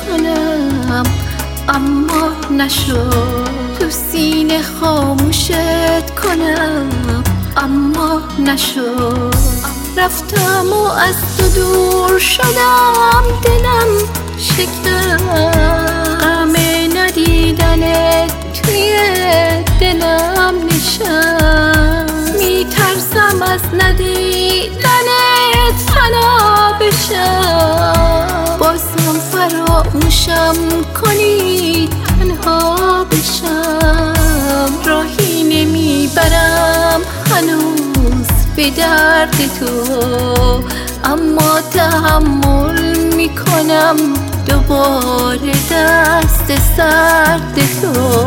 کنم اما نشد. تو سینه خاموشت کنم اما نشد. رفتم و از تو دور شدم، دلم شکست. غم ندیدنت توی دلم نشست. میترسم از ندیدنت فنا بشم. بازم فراموشم کنی تنها بشم. راهی نمیبرم هنوز به درد تو، اما تحمل میکنم دوباره دست سرد تو.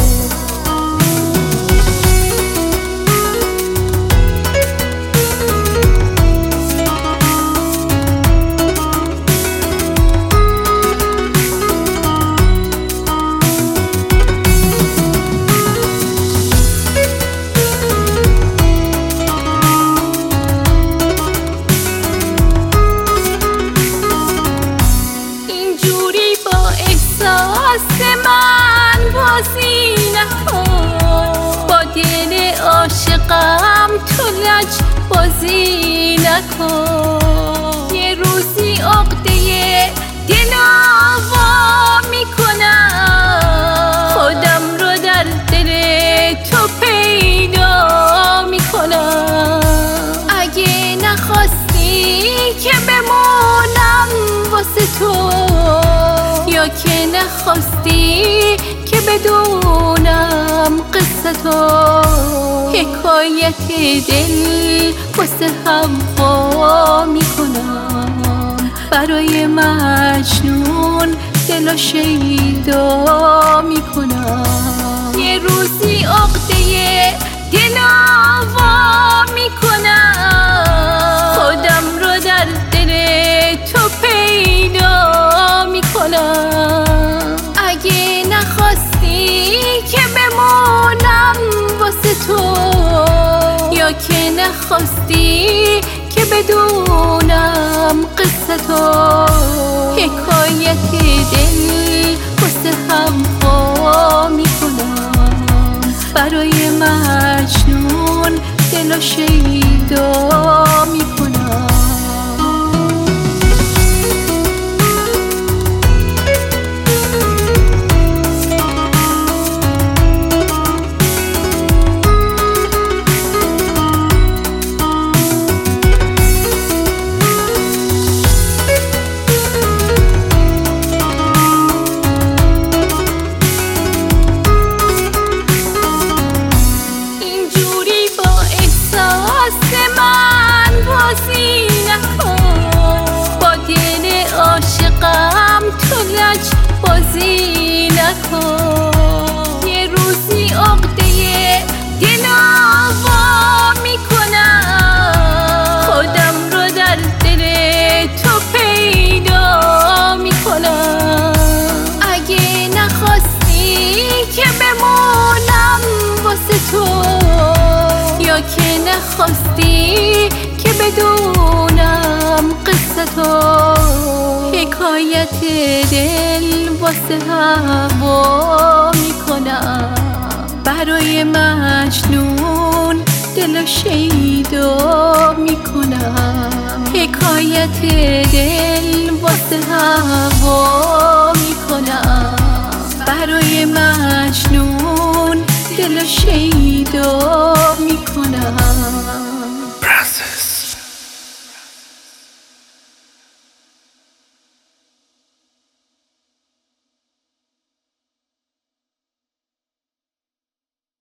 من بازی نکن، با دل عاشقم تو لج بازی نکن. یه روزی عقده دل وا میکنم، خودم رو در دل تو پیدا میکنم. اگه نخواستی که بمونم واسه تو، یا که نخواستی که بدونم قصه تو، حکایت دل واسه هم وا میکنم. برای مجنون دل شیدا میکنم. یه روزی عقده دل وا میکنم، خودم رو در دل تو پیدا میکنم. اگه نخواستی که بمونم واسه تو، یا که نخواستی که بدونم قصه تو، حکایت دل واسه هم وا میکنم. برای مجنون دل شیدا میکنم. بازی نکن. یه روزی عقده دل وا میکنم، خودم رو در دل تو پیدا میکنم. اگه نخواستی که بمونم واسه تو، یا که نخواستی که بدونم قصه تو، حکایت دل واسه هوا میکنم. برای مجنون دل شیدا میکنم. حکایت دل واسه هوا میکنم. برای مجنون دل شیدا